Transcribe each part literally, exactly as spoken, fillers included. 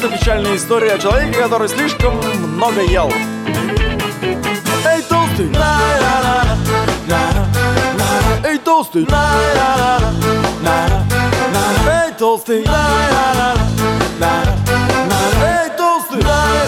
Это печальная история о человеке, который слишком много ел. Эй, толстый! Эй, толстый! Эй, толстый! Эй, толстый!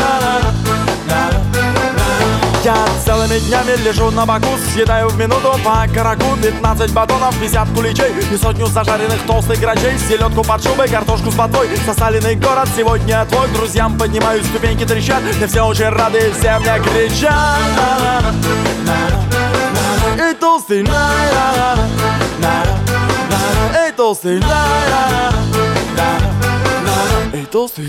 Я целыми днями лежу на боку, съедаю в минуту по караку, пятнадцать батонов, пятьдесят куличей и сотню зажаренных толстых грачей, селедку под шубой, картошку с ботвой, засаленный город сегодня твой. Друзьям поднимаю, ступеньки трещат, мне все очень рады, все мне кричат. Эй, толстый! Эй, толстый! Эй, толстый!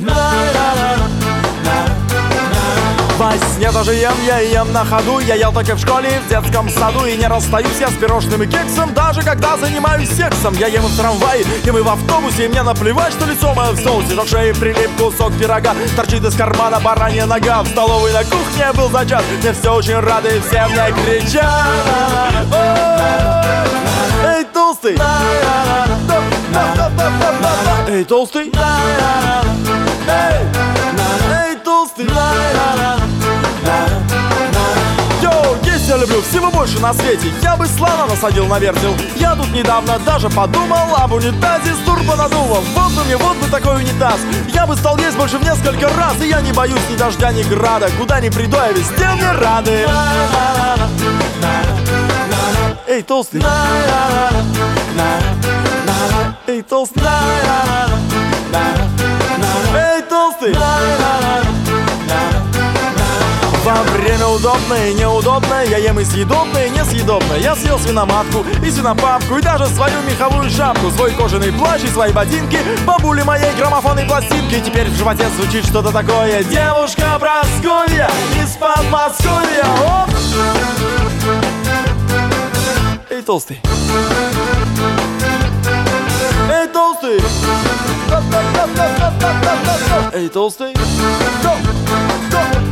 Во сне тоже ем, я ем на ходу. Я ел только в школе, в детском саду. И не расстаюсь я с пирожным и кексом, даже когда занимаюсь сексом. Я ем и в трамвае, ем и в автобусе. И мне наплевать, что лицо мое в соусе. Но к шее прилип кусок пирога, торчит из кармана баранья нога. В столовой на кухне был зачат, мне все очень рады, все мне кричат. Эй, толстый! Эй, толстый! Эй, толстый! Йоу, есть я люблю всего больше на свете. Я бы слона насадил на вертел. Я тут недавно даже подумал об унитазе с турбонаддувом. Вот бы мне, вот бы такой унитаз. Я бы стал есть больше в несколько раз. И я не боюсь ни дождя, ни града. Куда ни приду, я везде мне рады. Эй, толстый! Эй, толстый! Эй, толстый! Во время удобное и неудобное я ем и съедобное, и несъедобное. Я съел свиноматку и свинопапку, и даже свою меховую шапку, свой кожаный плащ и свои ботинки, бабули моей граммофонной пластинки. И теперь в животе звучит что-то такое. Девушка Прасковья из Подмосковья. Оп! Эй, толстый! Эй, толстый! Эй, толстый! Go! Go!